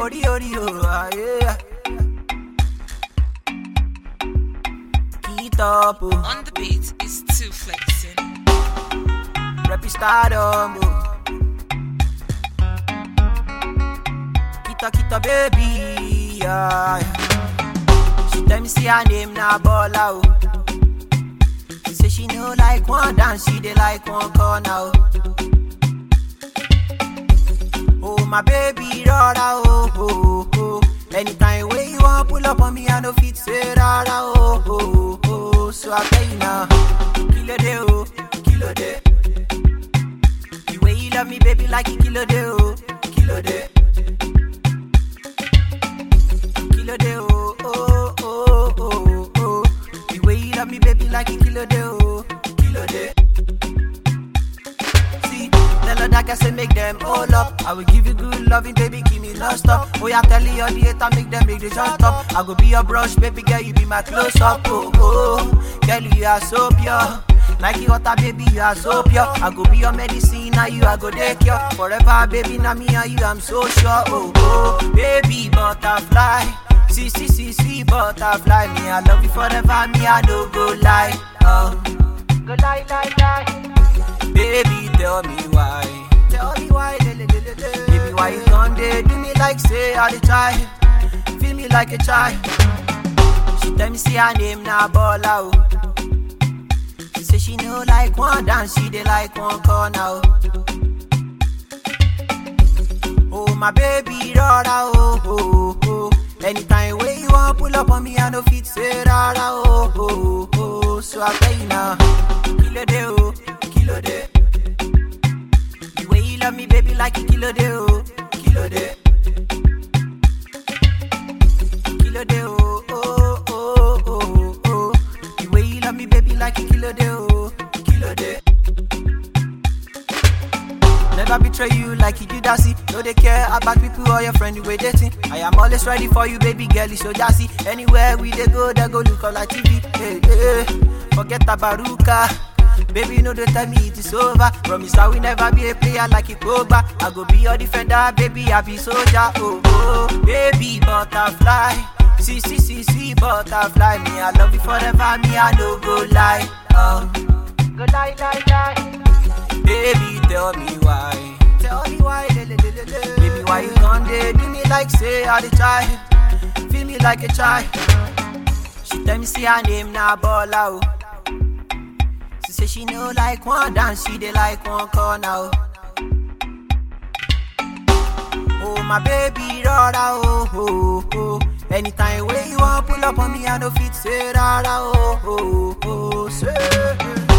Ori ori oh, yeah. Keep up, oh. On the beat is Too Flexing. Rap stardom, oh. Kita baby, yeah. She tell me say her name na Bola, oh. She say she no like one dance, she dey like one corner, oh. Oh my baby, rara, oh, oh, oh. Anytime when you want pull up on me, I no fit say rara, oh, oh, oh. So I tell you now, kilo de, oh, kilo de. The way you love me, baby, like a kilo de, oh, kilo de. Kilo de, oh, oh, oh, oh, oh. The way you love me, baby, like a kilo de, oh, kilo de. See, tell her that I say make them all up. I will give you good loving, baby, give me non-stop. Oh, yeah, tell you all the hater, make them make the jump up. I go be your brush, baby, girl, you be my close-up, oh, oh. Girl, you are so pure. Like you water, baby, you are so pure. I go be your medicine, now you I go take cure. Forever, baby, now me and you, I'm so sure, oh, oh. Baby, butterfly. See, butterfly. Me, I love you forever, me, I don't go lie. Go lie. Baby, tell me why. Tell me why, baby, why you gone there? Do me like say I dey try. Feel me like a child. She tell me say her name na Bola, oh. She say she no like one dance, she dey like one corner, oh. Oh my baby, rara, oh, oh, oh. Anytime when you want pull up on me, I no fit say rara, oh, oh, oh. So I tell you now, kilo de, oh, kilo de. The way you love me, baby, like a kilo de, oh, kilo de. Kilo de, oh, oh, oh, oh, oh. The way you love me, baby, like a kilo de, oh, kilo de. Never betray you like you do that, see. No, they care about people or your friend the way they think. I am always ready for you, baby girl, it's so jassy. Anywhere we they go look up like TV. Hey, hey, forget about Ruka. Baby, you know they tell me it is over. Promise I will never be a player like a Koba. I go be your defender, baby, I be soldier. Oh, oh, baby, butterfly. See, butterfly. Me, I love you forever, me, I no go lie. Go lie. Baby, tell me why. Tell me why, baby, why you gone there? Do me like say I dey try. Feel me like a child. She tell me say her name na Bola, oh. She say she no like one dance, she dey like one corner, oh. Oh my baby, rara, oh, oh, oh. Anytime when you want pull up on me, I no fit say rara, oh, oh, oh. Say